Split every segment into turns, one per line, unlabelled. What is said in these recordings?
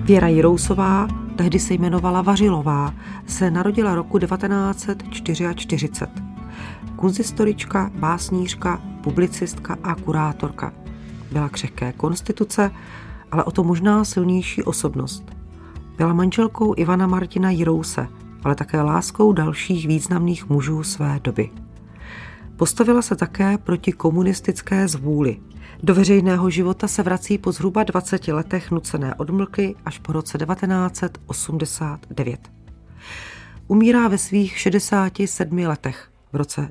Věra Jirousová, tehdy se jmenovala Vařilová, se narodila roku 1944. Kunsthistorička, básnířka, publicistka a kurátorka. Byla křehké konstituce, ale o to možná silnější osobnost. Byla manželkou Ivana Martina Jirouse, ale také láskou dalších významných mužů své doby. Postavila se také proti komunistické zvůli. Do veřejného života se vrací po zhruba 20 letech nucené odmlky až po roce 1989. Umírá ve svých 67 letech v roce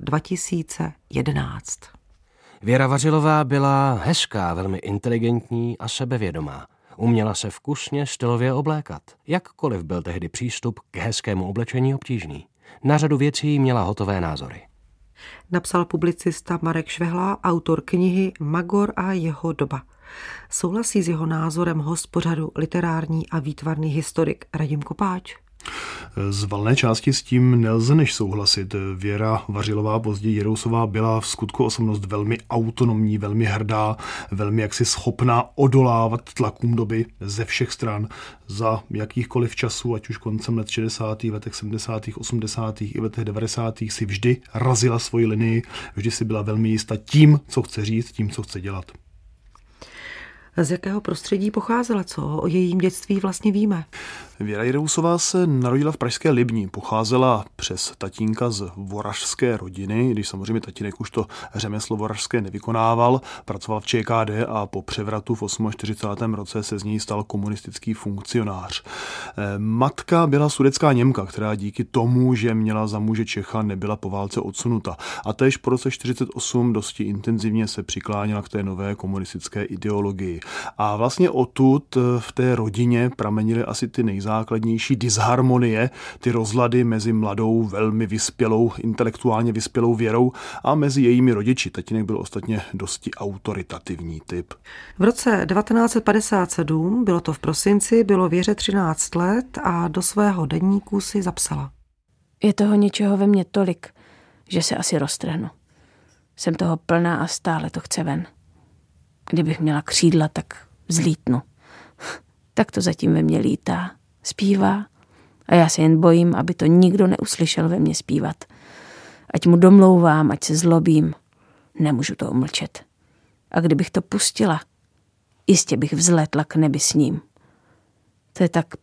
2011.
Věra Vařilová byla hezká, velmi inteligentní a sebevědomá. Uměla se vkusně stylově oblékat. Jakkoliv byl tehdy přístup k hezkému oblečení obtížný. Na řadu věcí měla hotové názory.
Napsal publicista Marek Švehla, autor knihy Magor a jeho doba. Souhlasí s jeho názorem host pořadu literární a výtvarný historik Radim Kopáč.
Z valné části s tím nelze než souhlasit. Věra Vařilová, později Jirousová, byla v skutku osobnost velmi autonomní, velmi hrdá, velmi jaksi schopná odolávat tlakům doby ze všech stran za jakýchkoliv časů, ať už koncem let 60., letech 70., 80. i letech 90. si vždy razila svoji linii, vždy si byla velmi jistá tím, co chce říct, tím, co chce dělat.
Z jakého prostředí pocházela, co o jejím dětství vlastně víme?
Věra Jirousová se narodila v pražské Libni. Pocházela přes tatínka z vorařské rodiny, když samozřejmě tatínek už to řemeslo vorařské nevykonával, pracoval v ČKD a po převratu v 48. roce se z něj stal komunistický funkcionář. Matka byla sudetská Němka, která díky tomu, že měla za muže Čecha, nebyla po válce odsunuta. A též po roce 48 dosti intenzivně se přikláněla k té nové komunistické ideologii. A vlastně odtud v té rodině pramenily asi ty nejzákladnější disharmonie, ty rozlady mezi mladou, velmi vyspělou, intelektuálně vyspělou Věrou a mezi jejími rodiči. Tatínek byl ostatně dosti autoritativní typ.
V roce 1957, bylo to v prosinci, bylo Věře 13 let a do svého deníku si zapsala:
Je toho něčeho ve mně tolik, že se asi roztrhnu. Jsem toho plná a stále to chce ven. Kdybych měla křídla, tak vzlítnu. Tak to zatím ve mně lítá, zpívá a já se jen bojím, aby to nikdo neuslyšel ve mně zpívat. Ať mu domlouvám, ať se zlobím, nemůžu to umlčet. A kdybych to pustila, jistě bych vzlétla k nebi s ním. To je tak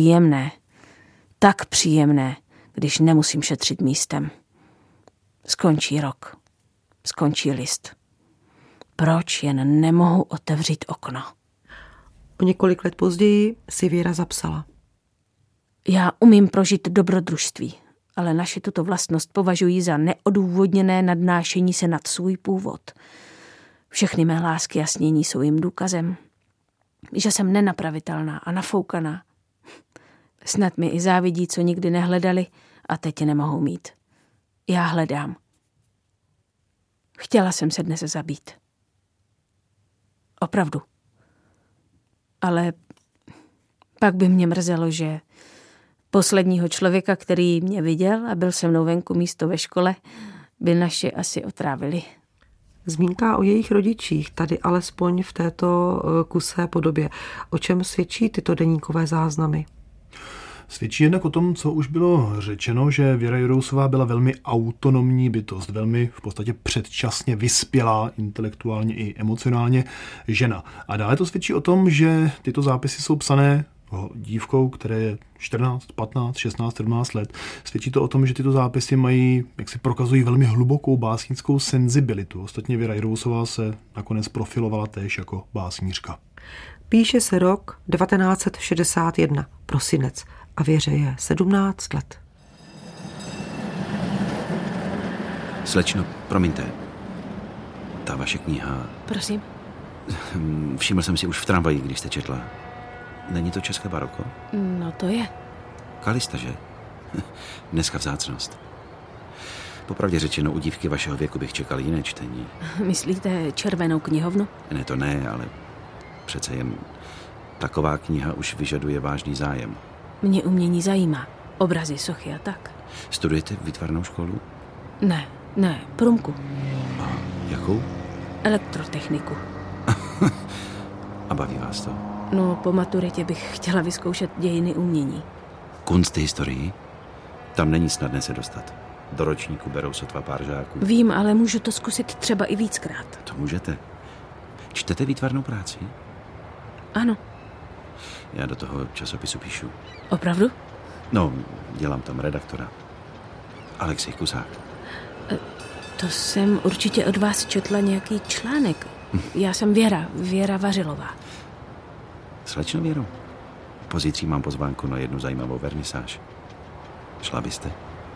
příjemné, když nemusím šetřit místem. Skončí rok, skončí list. Proč jen nemohu otevřít okno?
O několik let později si Věra zapsala:
Já umím prožít dobrodružství, ale naši tuto vlastnost považuji za neodůvodněné nadnášení se nad svůj původ. Všechny mé lásky a snění jsou jim důkazem, že jsem nenapravitelná a nafoukaná. Snad mi i závidí, co nikdy nehledali a teď je nemohou mít. Já hledám. Chtěla jsem se dnes zabít. Opravdu. Ale pak by mě mrzelo, že posledního člověka, který mě viděl a byl se mnou venku místo ve škole, by naši asi otrávili.
Zmínka o jejich rodičích, tady alespoň v této kusé podobě. O čem svědčí tyto deníkové záznamy?
Svědčí jednak o tom, co už bylo řečeno, že Věra Jirousová byla velmi autonomní bytost, velmi v podstatě předčasně vyspělá intelektuálně i emocionálně žena. A dále to svědčí o tom, že tyto zápisy jsou psané dívkou, které je 14, 15, 16, 17 let. Svědčí to o tom, že tyto zápisy mají, jak si prokazují, velmi hlubokou básnickou senzibilitu. Ostatně Věra Jirousová se nakonec profilovala též jako básnířka.
Píše se rok 1961, prosinec, a Věře je 17 let.
Slečno, promiňte. Ta vaše kniha...
Prosím?
Všiml jsem si už v tramvaji, když jste četla. Není to české baroko?
No to je.
Kalista, že? Dneska vzácnost. Popravdě řečeno, u dívky vašeho věku bych čekal jiné čtení.
Myslíte Červenou knihovnu?
Ne, to ne, ale přece jen taková kniha už vyžaduje vážný zájem.
Mě umění zajímá. Obrazy, sochy a tak.
Studujete výtvarnou školu?
Ne, průmku.
A jakou?
Elektrotechniku.
A baví vás to?
No, po maturitě bych chtěla vyzkoušet dějiny umění.
Kunsthistorii? Tam není snadné se dostat. Do ročníku berou sotva pár žáků.
Vím, ale můžu to zkusit třeba i víckrát.
To můžete. Čtete výtvarnou práci?
Ano.
Já do toho časopisu píšu.
Opravdu?
No, dělám tam redaktora. Alexej Kusák.
To jsem určitě od vás četla nějaký článek. Já jsem Věra Vařilová.
Slečno Věro, pozítří mám pozvánku na jednu zajímavou vernisáž. Šla byste?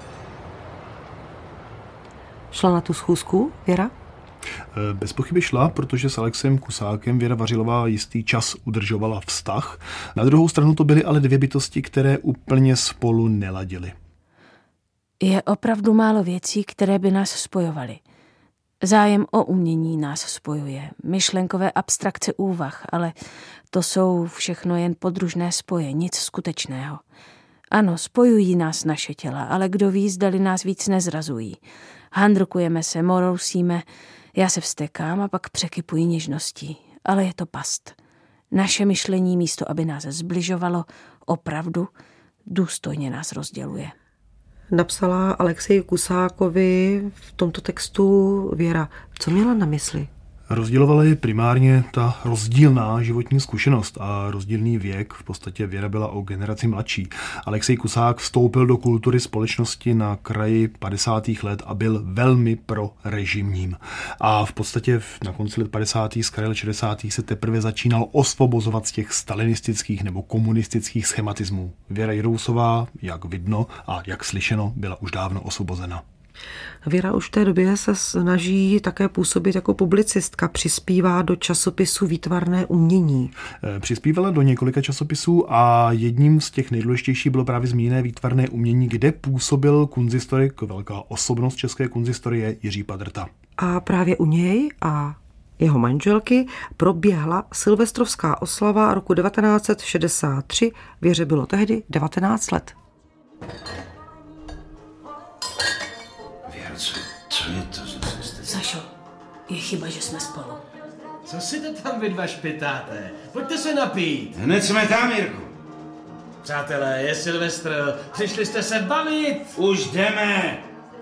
Šla na tu schůzku, Věra?
Bez pochyby šla, protože s Alexem Kusákem Věra Vařilová jistý čas udržovala vztah. Na druhou stranu to byly ale dvě bytosti, které úplně spolu neladily.
Je opravdu málo věcí, které by nás spojovaly. Zájem o umění nás spojuje, myšlenkové abstrakce úvah, ale to jsou všechno jen podružné spoje, nic skutečného. Ano, spojují nás naše těla, ale kdo ví, zdali nás víc nezrazují. Handrkujeme se, morousíme, já se vztekám a pak překypuji něžností, ale je to past. Naše myšlení místo, aby nás zbližovalo, opravdu důstojně nás rozděluje.
Napsala Alexeji Kusákovi v tomto textu Věra. Co měla na mysli?
Rozdělovala je primárně ta rozdílná životní zkušenost a rozdílný věk. V podstatě Věra byla o generaci mladší. Alexej Kusák vstoupil do kultury společnosti na kraji 50. let a byl velmi prorežimním. A v podstatě na konci let 50. z kraje 60. se teprve začínal osvobozovat z těch stalinistických nebo komunistických schematismů. Věra Jirousová, jak vidno a jak slyšeno, byla už dávno osvobozena.
Věra už v té době se snaží také působit jako publicistka, přispívá do časopisu Výtvarné umění.
Přispívala do několika časopisů a jedním z těch nejdůležitějších bylo právě zmíněné Výtvarné umění, kde působil kunsthistorik, velká osobnost české kunsthistorie Jiří Padrta.
A právě u něj a jeho manželky proběhla silvestrovská oslava roku 1963. Věře bylo tehdy 19 let.
Co je to, že jste...
Sašo, je chyba, že jsme spolu.
Co si to tam vy dva špitáte? Pojďte se napít.
Hned jsme tam, Jirku.
Přátelé, je Silvestr, přišli jste se bavit.
Už jdeme.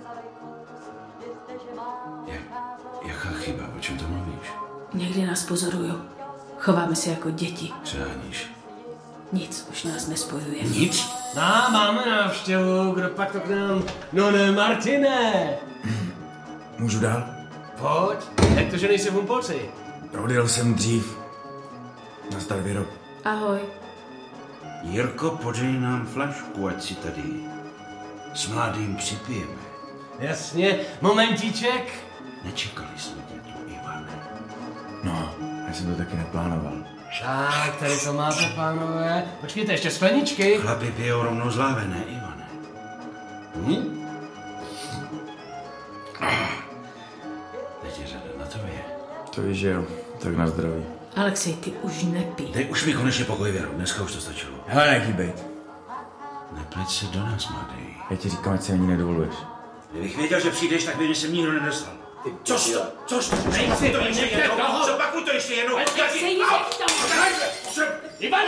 Jaká chyba? O čem to mluvíš?
Někdy nás pozorují. Chováme se jako děti.
Přáníš.
Nic už nás nespojuje.
Nic?
No, máme návštěvu, kdo pak to k nám... No ne, Martine.
Můžu dál?
Pojď, jak to, že nejsi v Humpolci?
Odjel jsem dřív. Nazdar, Věro.
Ahoj.
Jirko, podej nám flašku, ať si tady s mladým připijeme.
Jasně, momentíček.
Nečekali jsme tě tu, Ivane.
No, já jsem to taky neplánoval.
Tak, tady to máte, pánové. Počkejte, ještě skleničky.
Chlapi pijou rovnou z láve, ne, Ivane? Teď je řada na tobě.
To víš, že jo. Tak na zdraví.
Alexej, ty už nepij.
Dej už mi konečně pokoj, Věro. Dneska už to stačilo.
Hele, nechýbejt.
Nepleť se do nás, mladý.
Já ti říkám, ať si ani nedovoluješ.
Kdybych věděl, že přijdeš, tak by mě sem nikdo nedostal. Což to? Nejsi to ještě jednou. Zopakuj to ještě jednou.
Alexej, nech to!
Ivane!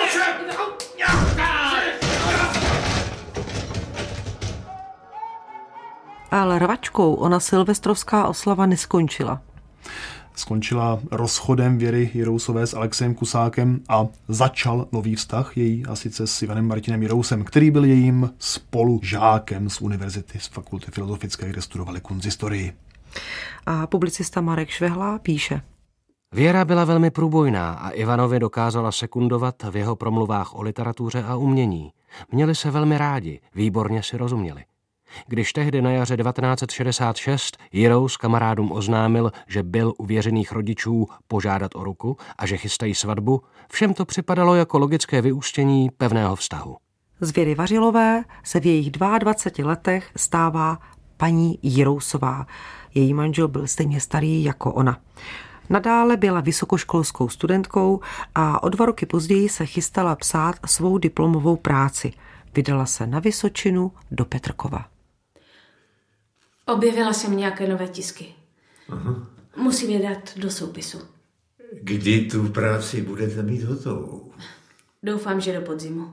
Ale rvačkou ona silvestrovská oslava neskončila.
Skončila rozchodem Věry Jirousové s Alexem Kusákem a začal nový vztah její a sice s Ivanem Martinem Jirousem, který byl jejím spolužákem z univerzity, z fakulty filozofické, kde studovali kunsthistorii.
A publicista Marek Švehla píše.
Věra byla velmi průbojná a Ivanovi dokázala sekundovat v jeho promluvách o literatuře a umění. Měli se velmi rádi, výborně si rozuměli. Když tehdy na jaře 1966 Jirous kamarádům oznámil, že byl u věřených rodičů požádat o ruku a že chystají svatbu, všem to připadalo jako logické vyústění pevného vztahu.
Z Věry Vařilové se v jejich 22 letech stává paní Jirousová. Její manžel byl stejně starý jako ona. Nadále byla vysokoškolskou studentkou a o 2 roky později se chystala psát svou diplomovou práci. Vydala se na Vysočinu do Petrkova.
Objevila jsem nějaké nové tisky. Musím je dát do soupisu.
Kdy tu práci budete mít hotovou?
Doufám, že do podzimu.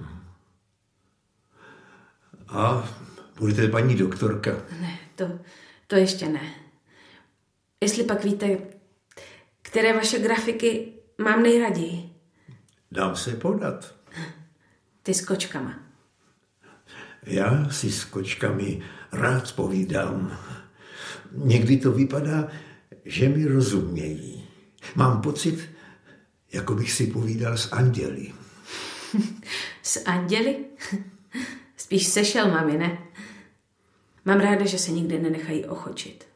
A budete paní doktorka?
Ne, to ještě ne. Jestli pak víte, které vaše grafiky mám nejraději.
Dám se podat.
Ty s kočkama.
Já si s kočkami rád povídám. Někdy to vypadá, že mi rozumějí. Mám pocit, jako bych si povídal s anděli.
S anděli? Spíš se šelmami, ne? Mám ráda, že se nikdy nenechají ochočit.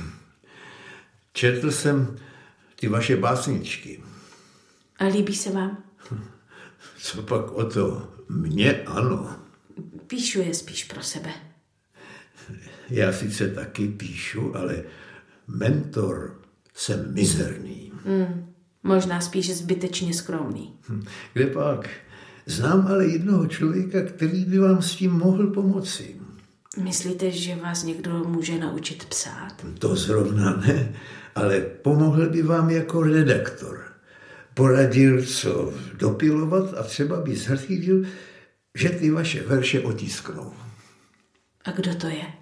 Četl jsem ty vaše básničky.
A líbí se vám?
Co pak o to? Mně ano.
Píšu je spíš pro sebe.
Já sice taky píšu, ale mentor jsem mizerný.
Možná spíš zbytečně skromný.
Kde pak? Znám ale jednoho člověka, který by vám s tím mohl pomoci.
Myslíte, že vás někdo může naučit psát?
To zrovna ne, ale pomohl by vám jako redaktor. Poradil, co dopilovat a třeba by zařídil, že ty vaše verše otisknou.
A kdo to je?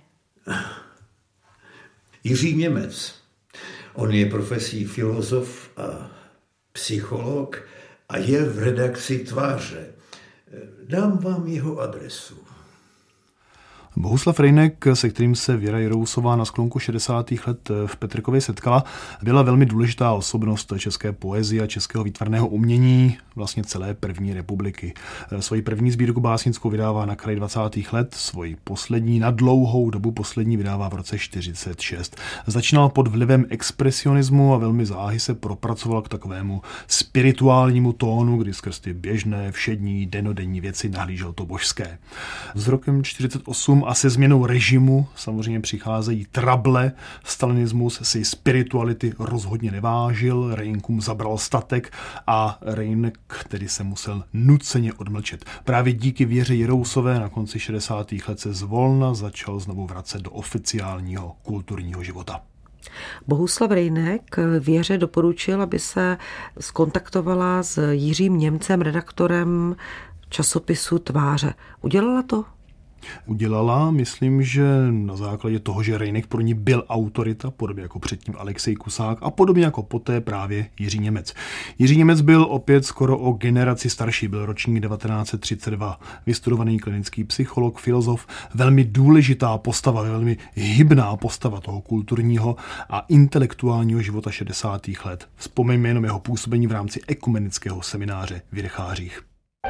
Jiří Němec. On je profesí filozof a psycholog a je v redakci Tváře. Dám vám jeho adresu.
Bohuslav Rejnek, se kterým se Věra Jirousová na sklonku 60. let v Petrkově setkala, byla velmi důležitá osobnost české poezie a českého výtvarného umění vlastně celé první republiky. Svoji první sbírku básnickou vydává na kraji 20. let, svoji poslední na dlouhou dobu poslední vydává v roce 46. Začínal pod vlivem expresionismu a velmi záhy se propracoval k takovému spirituálnímu tónu, kdy skrz ty běžné, všední, dennodenní věci nahlížel to božské. S rokem 48 a se změnou režimu samozřejmě přicházejí trable. Stalinismus si spirituality rozhodně nevážil, Rejnkům zabral statek a Rejnek tedy se musel nuceně odmlčet. Právě díky Věře Jirousové na konci 60. let se zvolna začal znovu vracet do oficiálního kulturního života.
Bohuslav Rejnek Věře doporučil, aby se skontaktovala s Jiřím Němcem, redaktorem časopisu Tváře. Udělala to?
Udělala, myslím, že na základě toho, že Rejnek pro ní byl autorita, podobně jako předtím Alexej Kusák a podobně jako poté právě Jiří Němec. Jiří Němec byl opět skoro o generaci starší, byl ročník 1932, vystudovaný klinický psycholog, filozof, velmi důležitá postava, velmi hybná postava toho kulturního a intelektuálního života 60. let. Vzpomeňme jenom jeho působení v rámci ekumenického semináře v Rychářích.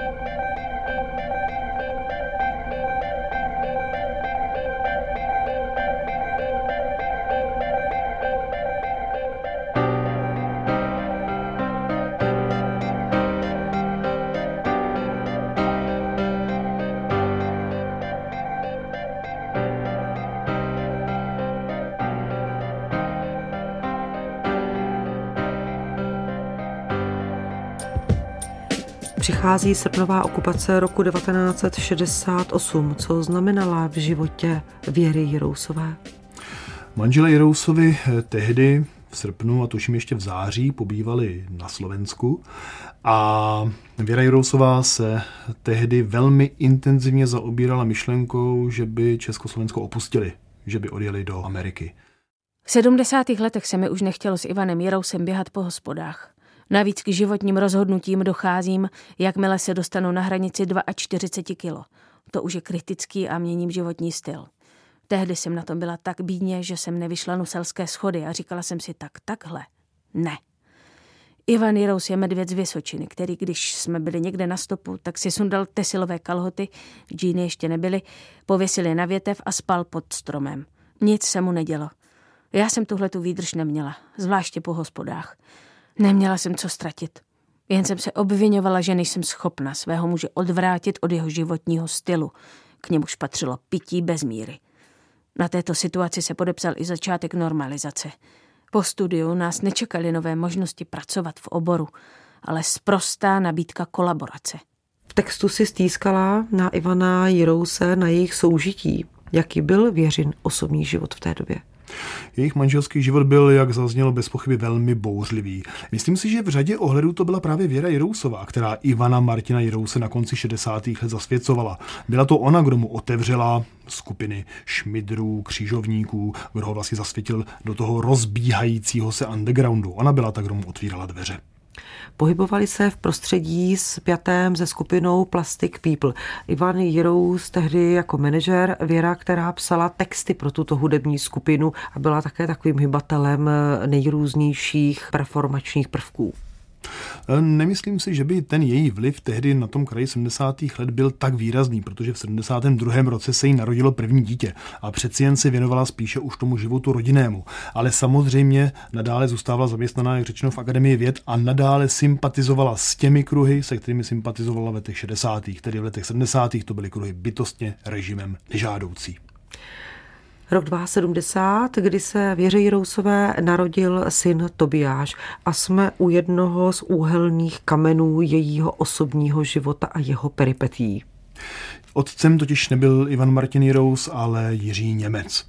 Přichází srpnová okupace roku 1968. Co znamenala v životě Věry Jirousové?
Manželé Jirousovi tehdy v srpnu a tuším ještě v září pobývali na Slovensku a Věra Jirousová se tehdy velmi intenzivně zaobírala myšlenkou, že by Československo opustili, že by odjeli do Ameriky.
V 70. letech se mi už nechtělo s Ivanem Jirousem běhat po hospodách. Navíc k životním rozhodnutím docházím, jakmile se dostanu na hranici 42 kilo. To už je kritický a měním životní styl. Tehdy jsem na tom byla tak bídně, že jsem nevyšla nuselské schody a říkala jsem si takhle. Ne. Ivan Jirous je medvěd z Vysočiny, který, když jsme byli někde na stopu, tak si sundal tesilové kalhoty, džíny ještě nebyly, pověsil je na větev a spal pod stromem. Nic se mu nedělo. Já jsem tuhletu výdrž neměla, zvláště po hospodách. Neměla jsem co ztratit. Jen jsem se obvinovala, že nejsem schopna svého muže odvrátit od jeho životního stylu. K němuž patřilo pití bez míry. Na této situaci se podepsal i začátek normalizace. Po studiu nás nečekaly nové možnosti pracovat v oboru, ale sprostá nabídka kolaborace.
V textu si stýskala na Ivana Jirouse, na jejich soužití. Jaký byl Věřin osobní život v té době?
Jejich manželský život byl, jak zaznělo, bez pochyby velmi bouřlivý. Myslím si, že v řadě ohledů to byla právě Věra Jirousová, která Ivana Martina Jirouse na konci 60. let zasvěcovala. Byla to ona, kdo mu otevřela skupiny šmidrů, křižovníků, kdo ho vlastně zasvětil do toho rozbíhajícího se undergroundu. Ona byla ta, kdo mu otvírala dveře.
Pohybovali se v prostředí spjatém se skupinou Plastic People. Ivan Jirous tehdy jako manažer, Věra, která psala texty pro tuto hudební skupinu a byla také takovým hybatelem nejrůznějších performačních prvků.
Nemyslím si, že by ten její vliv tehdy na tom kraji 70. let byl tak výrazný, protože v 72. roce se jí narodilo první dítě a přeci jen se věnovala spíše už tomu životu rodinnému. Ale samozřejmě nadále zůstávala zaměstnaná, jak řečeno, v Akademii věd a nadále sympatizovala s těmi kruhy, se kterými sympatizovala v letech 60. Tedy v letech 70. to byly kruhy bytostně režimem nežádoucí.
Rok 1972, kdy se Věře Jirousové narodil syn Tobiáš a jsme u jednoho z úhelných kamenů jejího osobního života a jeho peripetí.
Otcem totiž nebyl Ivan Martin Jirous, ale Jiří Němec.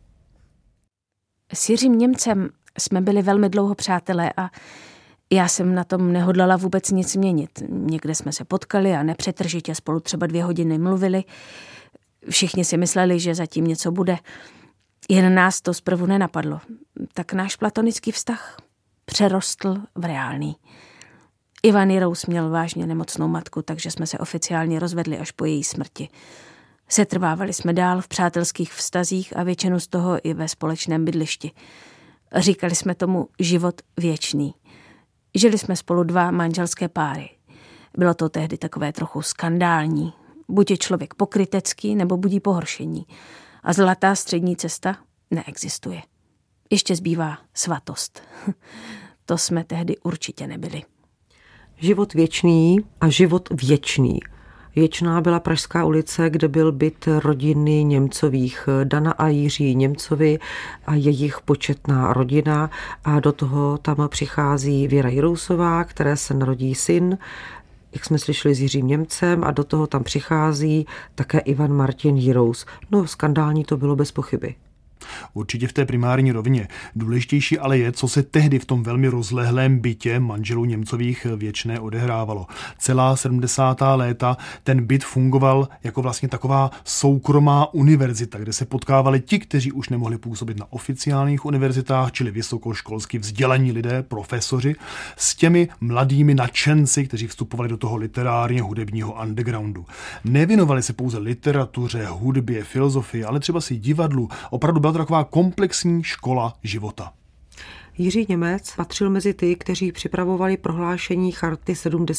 S Jiřím Němcem jsme byli velmi dlouho přátelé a já jsem na tom nehodlala vůbec nic měnit. Někde jsme se potkali a nepřetržitě spolu třeba 2 hodiny mluvili. Všichni si mysleli, že zatím něco bude. Jen nás to zprvu nenapadlo. Tak náš platonický vztah přerostl v reálný. Ivan Jirous měl vážně nemocnou matku, takže jsme se oficiálně rozvedli až po její smrti. Setrvávali jsme dál v přátelských vztazích a většinu z toho i ve společném bydlišti. Říkali jsme tomu život věčný. Žili jsme spolu 2 manželské páry. Bylo to tehdy takové trochu skandální. Buď je člověk pokrytecký, nebo budí pohoršení. A zlatá střední cesta neexistuje. Ještě zbývá svatost. To jsme tehdy určitě nebyli.
Život věčný a život věčný. Věčná byla Pražská ulice, kde byl byt rodiny Němcových, Dana a Jiří Němcovi a jejich početná rodina. A do toho tam přichází Věra Jirousová, které se narodí syn, jak jsme slyšeli, s Jiřím Němcem, a do toho tam přichází také Ivan Martin Jirous. No, skandální to bylo bez pochyby.
Určitě v té primární rovině. Důležitější ale je, co se tehdy v tom velmi rozlehlém bytě manželů Němcových věčné odehrávalo. Celá 70. léta ten byt fungoval jako vlastně taková soukromá univerzita, kde se potkávali ti, kteří už nemohli působit na oficiálních univerzitách, čili vysokoškolsky vzdělaní lidé, profesoři, s těmi mladými nadšenci, kteří vstupovali do toho literárně hudebního undergroundu. Nevěnovali se pouze literatuře, hudbě, filozofii, ale třeba si divadlu. Opravdu byla to taková komplexní škola života.
Jiří Němec patřil mezi ty, kteří připravovali prohlášení Charty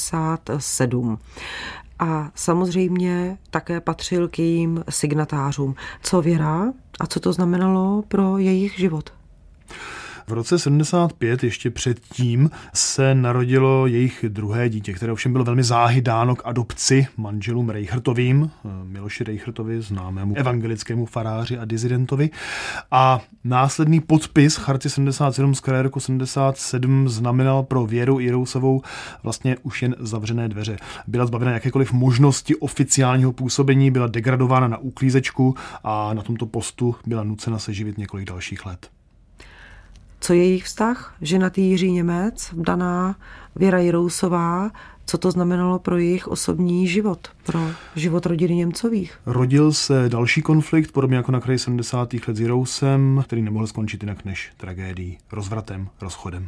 77. A samozřejmě také patřil k jejím signatářům. Co Věra a co to znamenalo pro jejich život?
V roce 75, ještě předtím, se narodilo jejich druhé dítě, které ovšem bylo velmi záhy dáno k adopci manželům Reichertovým, Miloši Reichertovi, známému evangelickému faráři a dizidentovi. A následný podpis Charty 77 z kraje roku 77 znamenal pro Věru Jirousovou vlastně už jen zavřené dveře. Byla zbavena jakékoliv možnosti oficiálního působení, byla degradována na uklízečku a na tomto postu byla nucena se živit několik dalších let.
Co je jejich vztah? Ženatý Jiří Němec, vdaná Věra Jirousová. Co to znamenalo pro jejich osobní život, pro život rodiny Němcových?
Rodil se další konflikt, podobně jako na kraji 70. let s Jirousem, který nemohl skončit jinak než tragédií, rozvratem, rozchodem.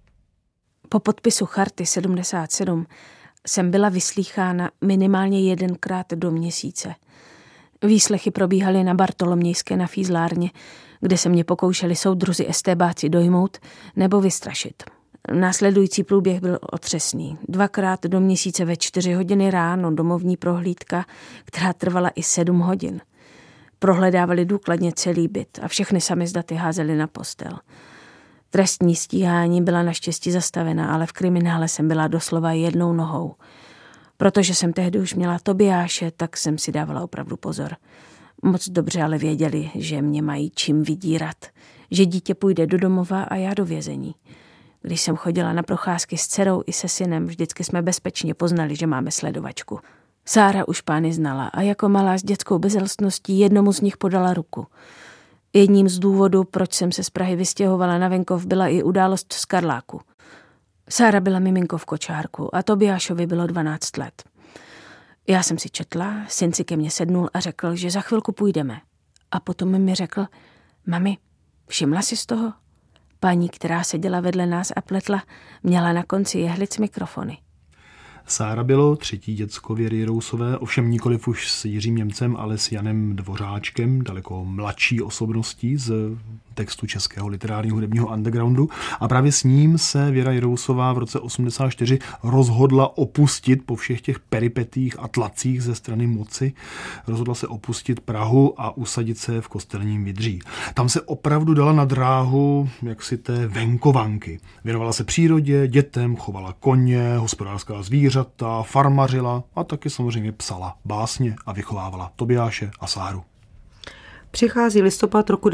Po podpisu Charty 77 jsem byla vyslýchána minimálně 1krát do měsíce. Výslechy probíhaly na Bartolomějské na Fízlárně, kde se mě pokoušeli soudruzi estébáci dojmout nebo vystrašit. Následující průběh byl otřesný. 2krát do měsíce ve 4 hodiny ráno domovní prohlídka, která trvala i 7 hodin. Prohledávali důkladně celý byt a všechny samizdaty házeli na postel. Trestní stíhání byla naštěstí zastavena, ale v kriminále jsem byla doslova jednou nohou. Protože jsem tehdy už měla Tobiáše, tak jsem si dávala opravdu pozor. Moc dobře ale věděli, že mě mají čím vydírat, že dítě půjde do domova a já do vězení. Když jsem chodila na procházky s dcerou i se synem, vždycky jsme bezpečně poznali, že máme sledovačku. Sára už pány znala a jako malá s dětskou bezelstností jednomu z nich podala ruku. Jedním z důvodů, proč jsem se z Prahy vystěhovala na venkov, byla i událost z Karláku. Sára byla miminko v kočárku a Tobiášovi bylo 12 let. Já jsem si četla, syn si ke mně sednul a řekl, že za chvilku půjdeme. A potom mi řekl, mami, všimla jsi z toho? Paní, která seděla vedle nás a pletla, měla na konci jehlic mikrofony.
Sára bylo třetí děcko Věry Jirousové, ovšem nikoliv už s Jiřím Němcem, ale s Janem Dvořáčkem, daleko mladší osobností z textu českého literárního hudebního undergroundu. A právě s ním se Věra Jirousová v roce 1984 rozhodla opustit po všech těch peripetích a tlacích ze strany moci. Rozhodla se opustit Prahu a usadit se v Kostelním Vydří. Tam se opravdu dala na dráhu jaksi té venkovanky. Věnovala se přírodě, dětem, chovala koně, hospodářská zvířata, farmařila a taky samozřejmě psala básně a vychovávala Tobiáše a Sáru.
Přichází listopad roku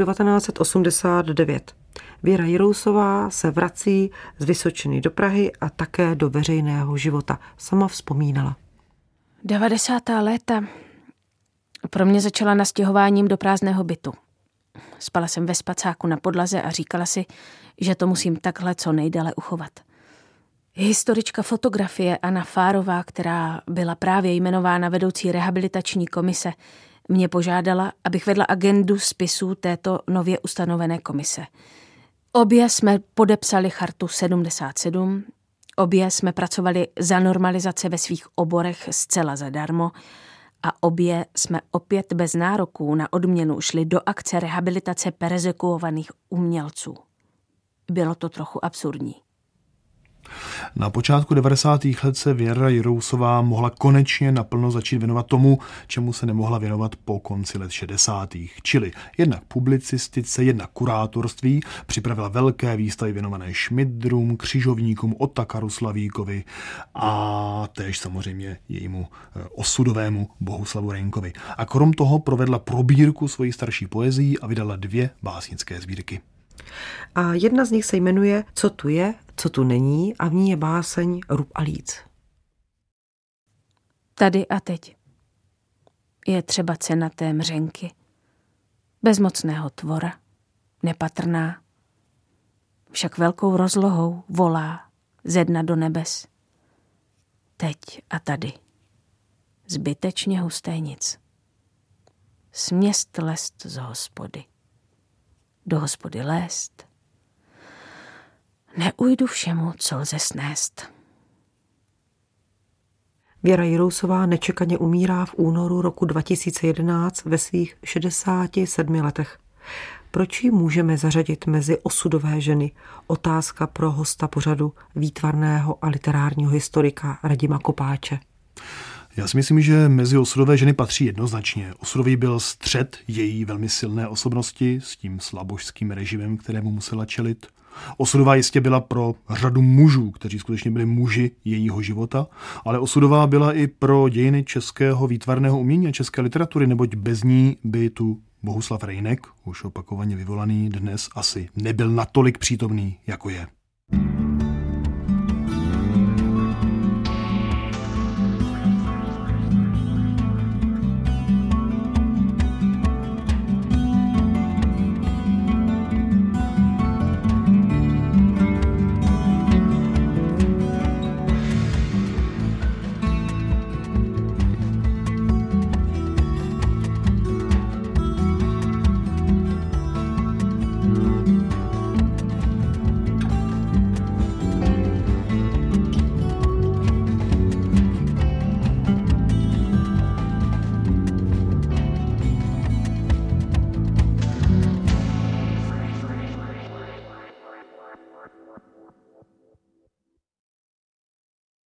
1989. Věra Jirousová se vrací z Vysočiny do Prahy a také do veřejného života. Sama vzpomínala.
90. léta pro mě začala nastěhováním do prázdného bytu. Spala jsem ve spacáku na podlaze a říkala si, že to musím takhle co nejdéle uchovat. Historička fotografie Anna Fárová, která byla právě jmenována vedoucí rehabilitační komise, mě požádala, abych vedla agendu spisů této nově ustanovené komise. Obě jsme podepsali chartu 77, obě jsme pracovali za normalizace ve svých oborech zcela zadarmo a obě jsme opět bez nároků na odměnu šli do akce rehabilitace perzekuovaných umělců. Bylo to trochu absurdní.
Na počátku 90. let se Věra Jirousová mohla konečně naplno začít věnovat tomu, čemu se nemohla věnovat po konci let 60. Čili jednak publicistice, jednak kurátorství. Připravila velké výstavy věnované šmidrům, křižovníkům, Ottakaru Slavíkovi a též samozřejmě jejímu osudovému Bohuslavu Reynkovi. A krom toho provedla probírku svojí starší poezií a vydala 2 básnické sbírky.
A jedna z nich se jmenuje Co tu je, co tu není a v ní je báseň Rub a líc.
Tady a teď je třeba cena té mřenky, bezmocného tvora, nepatrná, však velkou rozlohou volá ze dna do nebes. Teď a tady, zbytečně husté nic. Směst lest z hospody. Do hospody lézt. Neujdu všemu, co lze snést.
Věra Jirousová nečekaně umírá v únoru roku 2011 ve svých 67 letech. Proč ji můžeme zařadit mezi osudové ženy? Otázka pro hosta pořadu, výtvarného a literárního historika Radima Kopáče.
Já si myslím, že mezi osudové ženy patří jednoznačně. Osudový byl střet její velmi silné osobnosti s tím slabožským režimem, kterému musela čelit. Osudová jistě byla pro řadu mužů, kteří skutečně byli muži jejího života, ale osudová byla i pro dějiny českého výtvarného umění a české literatury, neboť bez ní by tu Bohuslav Rejnek, už opakovaně vyvolaný, dnes asi nebyl natolik přítomný, jako je.